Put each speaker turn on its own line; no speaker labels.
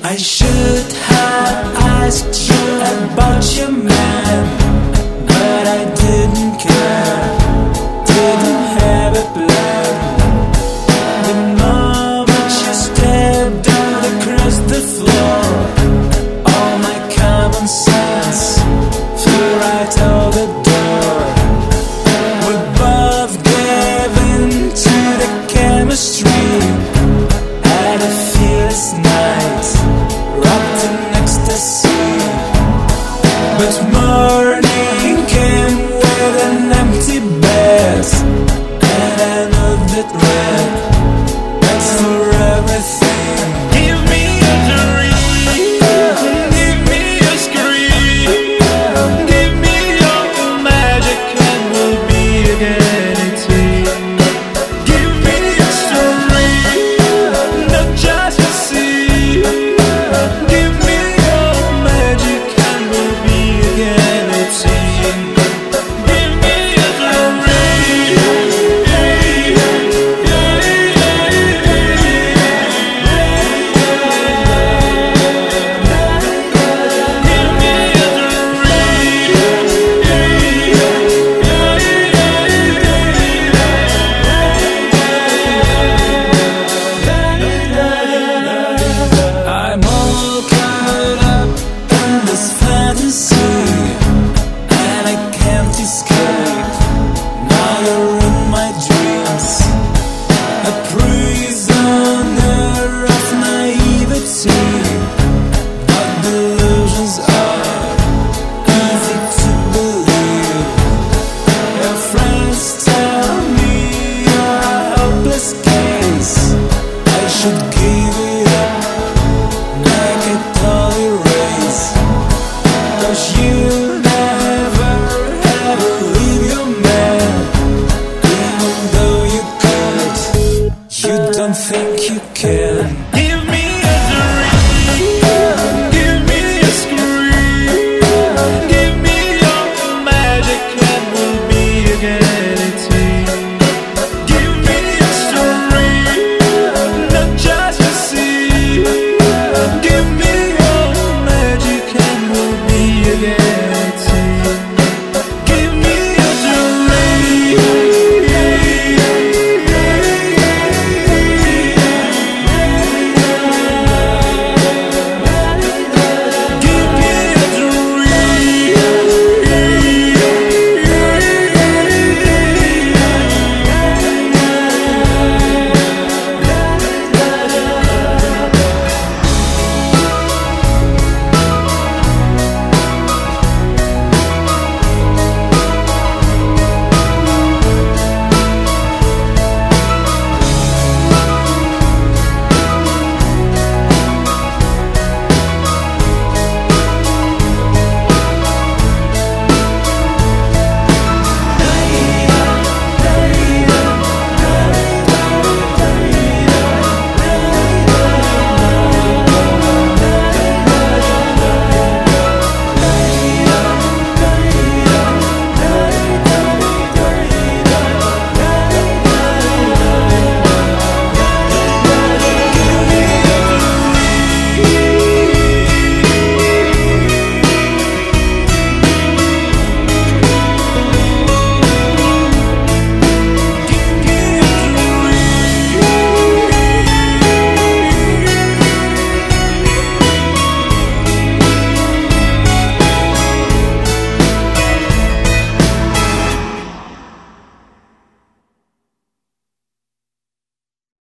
I should have asked you about your man, but I didn't care, didn't have a plan. The moment you stepped out across the floor, all my common sense flew right out the door. We both gave in to the chemistry, had a fierce night, wrapped in ecstasy. But morning came with an empty bed, and I know that red, that's for everything. Give me a dream, give me a scream, give me your magic and we'll be again a team. Give me a story, not just a scene. Give me your magic and we'll be again a team. Give me a I'm all caught up in this fantasy, and I can't escape. Now you're in my dreams, a prisoner of naivety. But delusions are easy to believe. Your friends tell me you're a hopeless case. I should give it up like a toy race, 'cause you